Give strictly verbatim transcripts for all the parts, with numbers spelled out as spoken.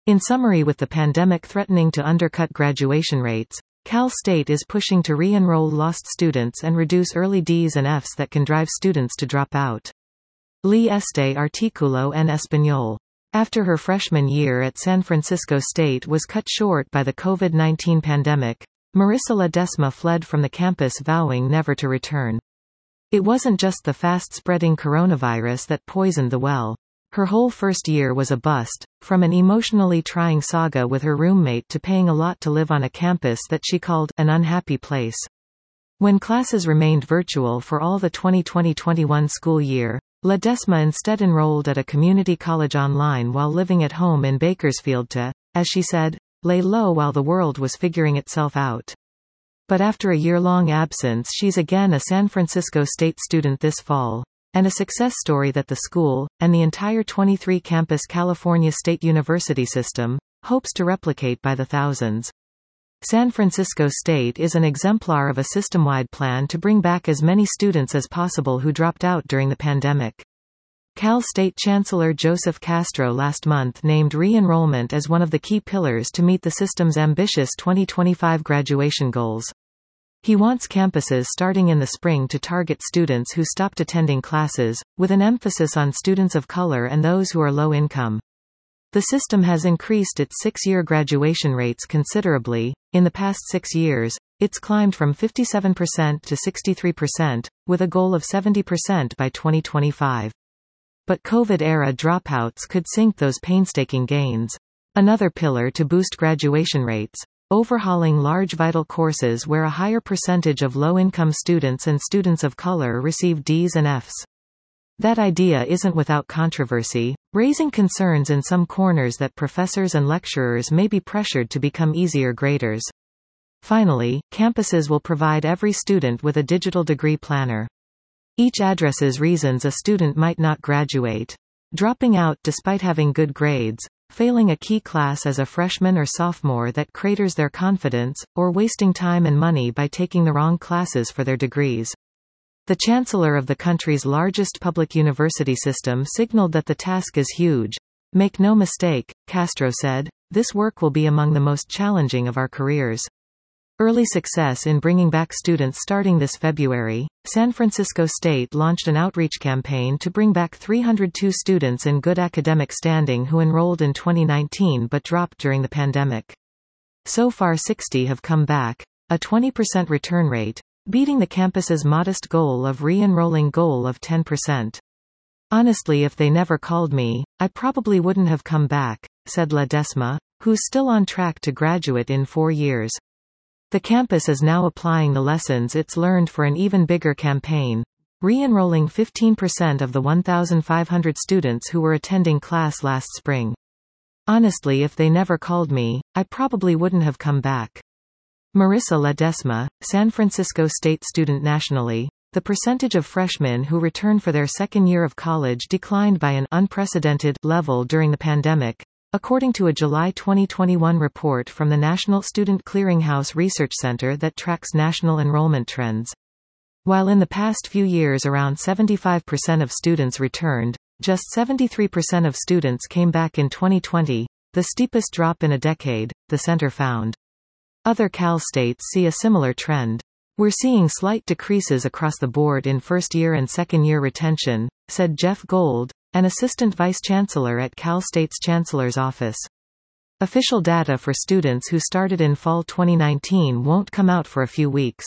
In summary, with the pandemic threatening to undercut graduation rates, Cal State is pushing to re-enroll lost students and reduce early D's and F's that can drive students to drop out. Lee este artículo en español. After her freshman year at San Francisco State was cut short by the COVID nineteen pandemic, Marissa Ledesma fled from the campus vowing never to return. It wasn't just the fast-spreading coronavirus that poisoned the well. Her whole first year was a bust, from an emotionally trying saga with her roommate to paying a lot to live on a campus that she called an unhappy place. When classes remained virtual for all the twenty twenty twenty-one school year, Ledesma instead enrolled at a community college online while living at home in Bakersfield to, as she said, lay low while the world was figuring itself out. But after a year-long absence, she's again a San Francisco State student this fall. And a success story that the school, and the entire twenty-three campus California State University system, hopes to replicate by the thousands. San Francisco State is an exemplar of a system-wide plan to bring back as many students as possible who dropped out during the pandemic. Cal State Chancellor Joseph Castro last month named re-enrollment as one of the key pillars to meet the system's ambitious twenty twenty-five graduation goals. He wants campuses starting in the spring to target students who stopped attending classes, with an emphasis on students of color and those who are low income. The system has increased its six-year graduation rates considerably. In the past six years, it's climbed from fifty-seven percent to sixty-three percent, with a goal of seventy percent by twenty twenty-five. But COVID-era dropouts could sink those painstaking gains. Another pillar to boost graduation rates: overhauling large vital courses where a higher percentage of low-income students and students of color receive D's and F's. That idea isn't without controversy, raising concerns in some corners that professors and lecturers may be pressured to become easier graders. Finally, campuses will provide every student with a digital degree planner. Each addresses reasons a student might not graduate: dropping out despite having good grades, failing a key class as a freshman or sophomore that craters their confidence, or wasting time and money by taking the wrong classes for their degrees. The chancellor of the country's largest public university system signaled that the task is huge. "Make no mistake," Castro said, "this work will be among the most challenging of our careers." Early success in bringing back students. Starting this February, San Francisco State launched an outreach campaign to bring back three hundred two students in good academic standing who enrolled in twenty nineteen but dropped during the pandemic. So far sixty have come back, a twenty percent return rate, beating the campus's modest goal of re-enrolling goal of ten percent. "Honestly, if they never called me, I probably wouldn't have come back," said Ledesma, who's still on track to graduate in four years. The campus is now applying the lessons it's learned for an even bigger campaign, re-enrolling fifteen percent of the one thousand five hundred students who were attending class last spring. "Honestly, if they never called me, I probably wouldn't have come back." Marissa Ledesma, San Francisco State student. Nationally, the percentage of freshmen who return for their second year of college declined by an unprecedented level during the pandemic, according to a July twenty twenty-one report from the National Student Clearinghouse Research Center that tracks national enrollment trends. While in the past few years around seventy-five percent of students returned, just seventy-three percent of students came back in twenty twenty, the steepest drop in a decade, the center found. Other Cal states see a similar trend. "We're seeing slight decreases across the board in first-year and second-year retention," said Jeff Gold, an assistant vice-chancellor at Cal State's chancellor's office. Official data for students who started in fall twenty nineteen won't come out for a few weeks.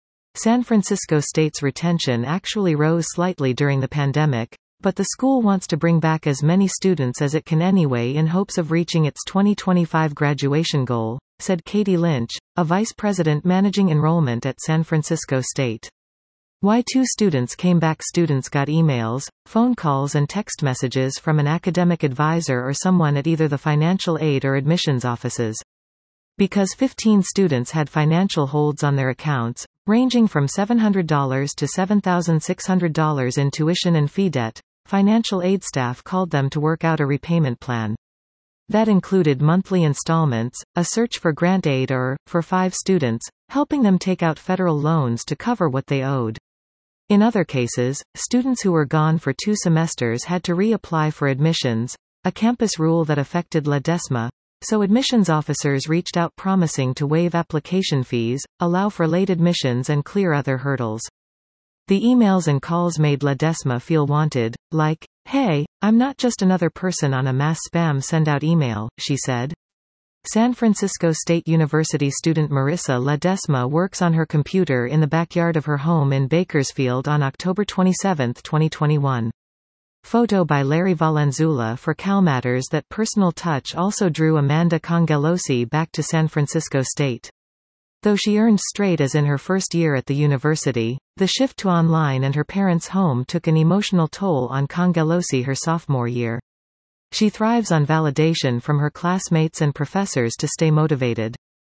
San Francisco State's retention actually rose slightly during the pandemic, but the school wants to bring back as many students as it can anyway in hopes of reaching its twenty twenty-five graduation goal, said Katie Lynch, a vice president managing enrollment at San Francisco State. Why two students came back. Students got emails, phone calls and text messages from an academic advisor or someone at either the financial aid or admissions offices. Because fifteen students had financial holds on their accounts, ranging from seven hundred dollars to seven thousand six hundred dollars in tuition and fee debt, financial aid staff called them to work out a repayment plan. That included monthly installments, a search for grant aid or, for five students, helping them take out federal loans to cover what they owed. In other cases, students who were gone for two semesters had to reapply for admissions, a campus rule that affected Ledesma, so admissions officers reached out promising to waive application fees, allow for late admissions and clear other hurdles. The emails and calls made Ledesma feel wanted, like, "Hey, I'm not just another person on a mass spam send-out email," she said. San Francisco State University student Marissa Ledesma works on her computer in the backyard of her home in Bakersfield on October twenty-seventh, twenty twenty-one. Photo by Larry Valenzuela for CalMatters. That personal touch also drew Amanda Congelosi back to San Francisco State. Though she earned straight A's in her first year at the university, the shift to online and her parents' home took an emotional toll on Congelosi her sophomore year. She thrives on validation from her classmates and professors to stay motivated.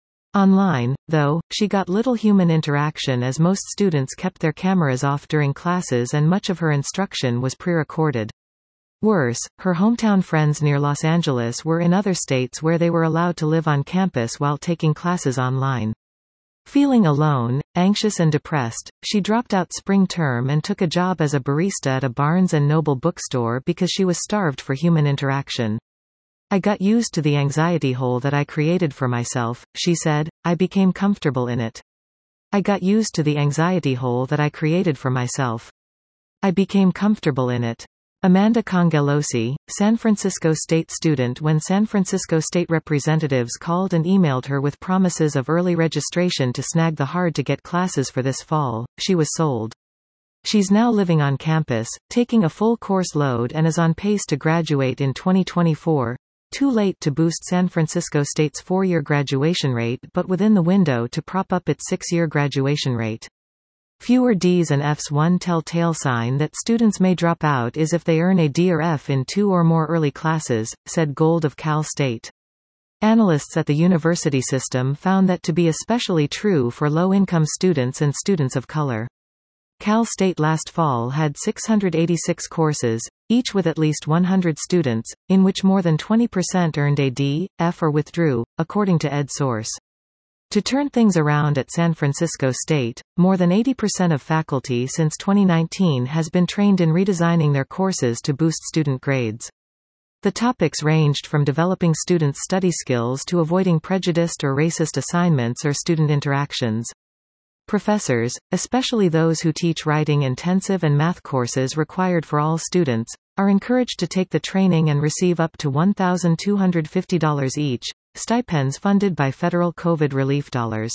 Online, though, she got little human interaction as most students kept their cameras off during classes and much of her instruction was pre-recorded. Worse, her hometown friends near Los Angeles were in other states where they were allowed to live on campus while taking classes online. Feeling alone, anxious and depressed, she dropped out spring term and took a job as a barista at a Barnes and Noble bookstore because she was starved for human interaction. "I got used to the anxiety hole that I created for myself," she said. "I became comfortable in it. I got used to the anxiety hole that I created for myself. I became comfortable in it." Amanda Congelosi, San Francisco State student. When San Francisco State representatives called and emailed her with promises of early registration to snag the hard-to-get classes for this fall, she was sold. She's now living on campus, taking a full course load and is on pace to graduate in twenty twenty-four. Too late to boost San Francisco State's four-year graduation rate, but within the window to prop up its six-year graduation rate. Fewer D's and F's. One telltale sign that students may drop out is if they earn a D or F in two or more early classes, said Gold of Cal State. Analysts at the university system found that to be especially true for low-income students and students of color. Cal State last fall had six hundred eighty-six courses, each with at least one hundred students, in which more than twenty percent earned a D, F or withdrew, according to EdSource. To turn things around at San Francisco State, more than eighty percent of faculty since twenty nineteen has been trained in redesigning their courses to boost student grades. The topics ranged from developing students' study skills to avoiding prejudiced or racist assignments or student interactions. Professors, especially those who teach writing-intensive and math courses required for all students, are encouraged to take the training and receive up to one thousand two hundred fifty dollars each, stipends funded by federal COVID relief dollars.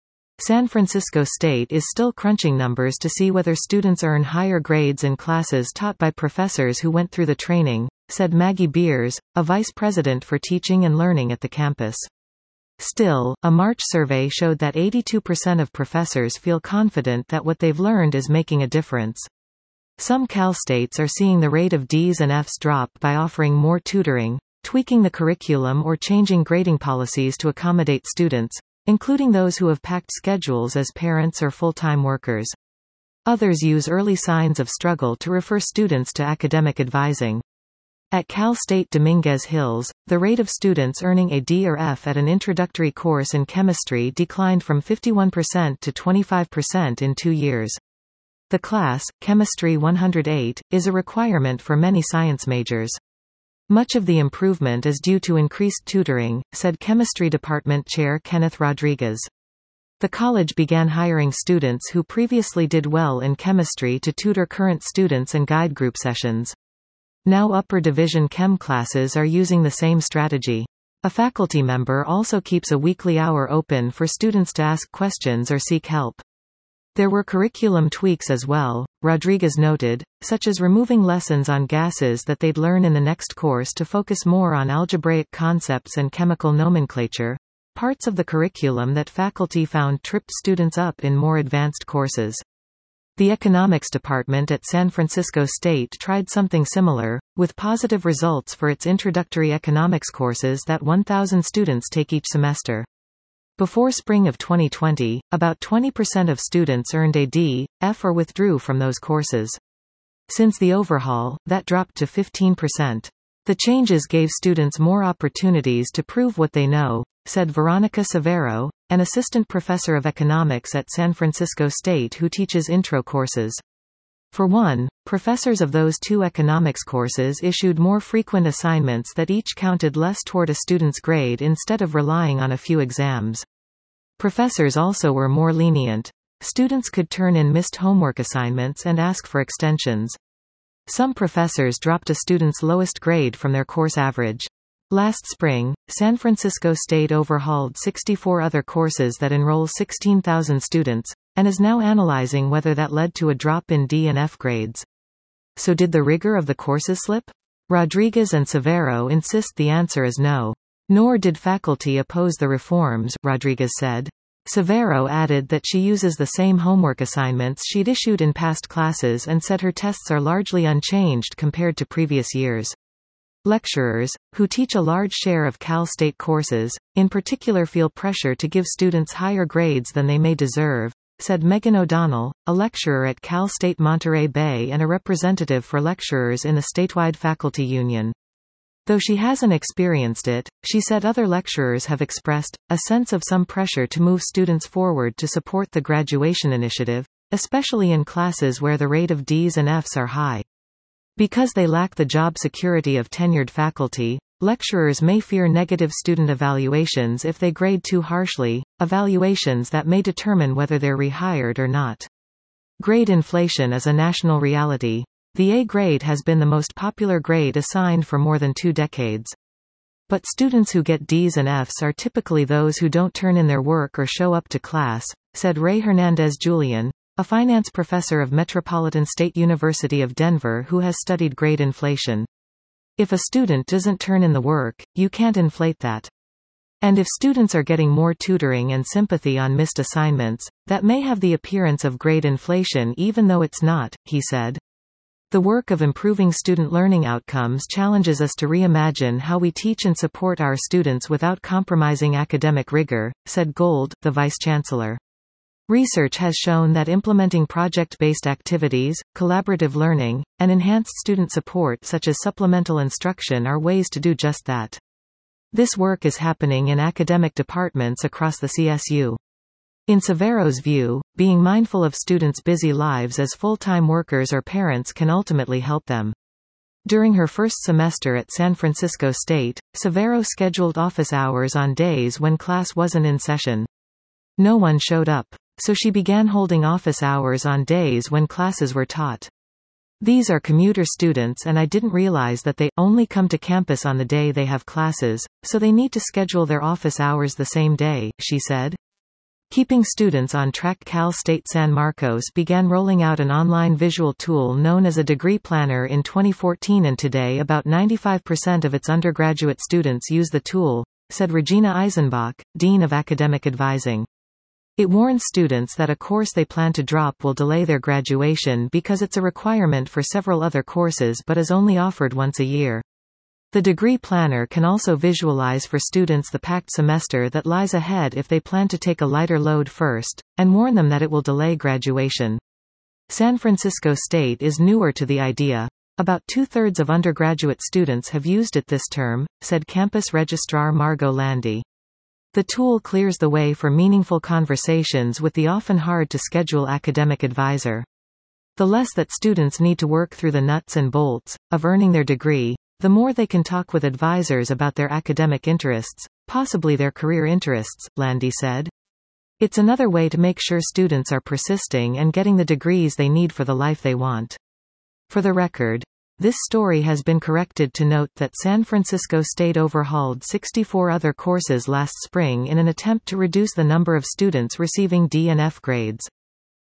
San Francisco State is still crunching numbers to see whether students earn higher grades in classes taught by professors who went through the training, said Maggie Beers, a vice president for teaching and learning at the campus. Still, a March survey showed that eighty-two percent of professors feel confident that what they've learned is making a difference. Some Cal States are seeing the rate of D's and F's drop by offering more tutoring, tweaking the curriculum or changing grading policies to accommodate students, including those who have packed schedules as parents or full-time workers. Others use early signs of struggle to refer students to academic advising. At Cal State Dominguez Hills, the rate of students earning a D or F at an introductory course in chemistry declined from fifty-one percent to twenty-five percent in two years. The class, Chemistry one hundred eight, is a requirement for many science majors. Much of the improvement is due to increased tutoring, said Chemistry Department Chair Kenneth Rodriguez. The college began hiring students who previously did well in chemistry to tutor current students and guide group sessions. Now upper division chem classes are using the same strategy. A faculty member also keeps a weekly hour open for students to ask questions or seek help. There were curriculum tweaks as well, Rodriguez noted, such as removing lessons on gases that they'd learn in the next course to focus more on algebraic concepts and chemical nomenclature, parts of the curriculum that faculty found tripped students up in more advanced courses. The economics department at San Francisco State tried something similar, with positive results for its introductory economics courses that one thousand students take each semester. Before spring of twenty twenty, about twenty percent of students earned a D, F or withdrew from those courses. Since the overhaul, that dropped to fifteen percent. The changes gave students more opportunities to prove what they know, said Veronica Severo, an assistant professor of economics at San Francisco State who teaches intro courses. For one, professors of those two economics courses issued more frequent assignments that each counted less toward a student's grade instead of relying on a few exams. Professors also were more lenient. Students could turn in missed homework assignments and ask for extensions. Some professors dropped a student's lowest grade from their course average. Last spring, San Francisco State overhauled sixty-four other courses that enroll sixteen thousand students, and is now analyzing whether that led to a drop in D and F grades. So did the rigor of the courses slip? Rodriguez and Severo insist the answer is no. Nor did faculty oppose the reforms, Rodriguez said. Severo added that she uses the same homework assignments she'd issued in past classes and said her tests are largely unchanged compared to previous years. Lecturers, who teach a large share of Cal State courses, in particular feel pressure to give students higher grades than they may deserve, said Megan O'Donnell, a lecturer at Cal State Monterey Bay and a representative for lecturers in the statewide faculty union. Though she hasn't experienced it, she said other lecturers have expressed a sense of some pressure to move students forward to support the graduation initiative, especially in classes where the rate of D's and F's are high. Because they lack the job security of tenured faculty, lecturers may fear negative student evaluations if they grade too harshly, evaluations that may determine whether they're rehired or not. Grade inflation is a national reality. The A grade has been the most popular grade assigned for more than two decades. But students who get D's and F's are typically those who don't turn in their work or show up to class, said Ray Hernandez-Julian, a finance professor of Metropolitan State University of Denver who has studied grade inflation. If a student doesn't turn in the work, you can't inflate that. And if students are getting more tutoring and sympathy on missed assignments, that may have the appearance of grade inflation even though it's not, he said. The work of improving student learning outcomes challenges us to reimagine how we teach and support our students without compromising academic rigor, said Gold, the vice-chancellor. Research has shown that implementing project-based activities, collaborative learning, and enhanced student support such as supplemental instruction are ways to do just that. This work is happening in academic departments across the C S U. In Severo's view, being mindful of students' busy lives as full-time workers or parents can ultimately help them. During her first semester at San Francisco State, Severo scheduled office hours on days when class wasn't in session. No one showed up, so she began holding office hours on days when classes were taught. These are commuter students and I didn't realize that they only come to campus on the day they have classes, so they need to schedule their office hours the same day, she said. Keeping students on track, Cal State San Marcos began rolling out an online visual tool known as a degree planner in twenty fourteen, and today about ninety-five percent of its undergraduate students use the tool, said Regina Eisenbach, Dean of Academic Advising. It warns students that a course they plan to drop will delay their graduation because it's a requirement for several other courses but is only offered once a year. The degree planner can also visualize for students the packed semester that lies ahead if they plan to take a lighter load first, and warn them that it will delay graduation. San Francisco State is newer to the idea. About two-thirds of undergraduate students have used it this term, said campus registrar Margot Landy. The tool clears the way for meaningful conversations with the often hard-to-schedule academic advisor. The less that students need to work through the nuts and bolts of earning their degree, the more they can talk with advisors about their academic interests, possibly their career interests, Landy said. It's another way to make sure students are persisting and getting the degrees they need for the life they want. For the record, this story has been corrected to note that San Francisco State overhauled sixty-four other courses last spring in an attempt to reduce the number of students receiving D and F grades.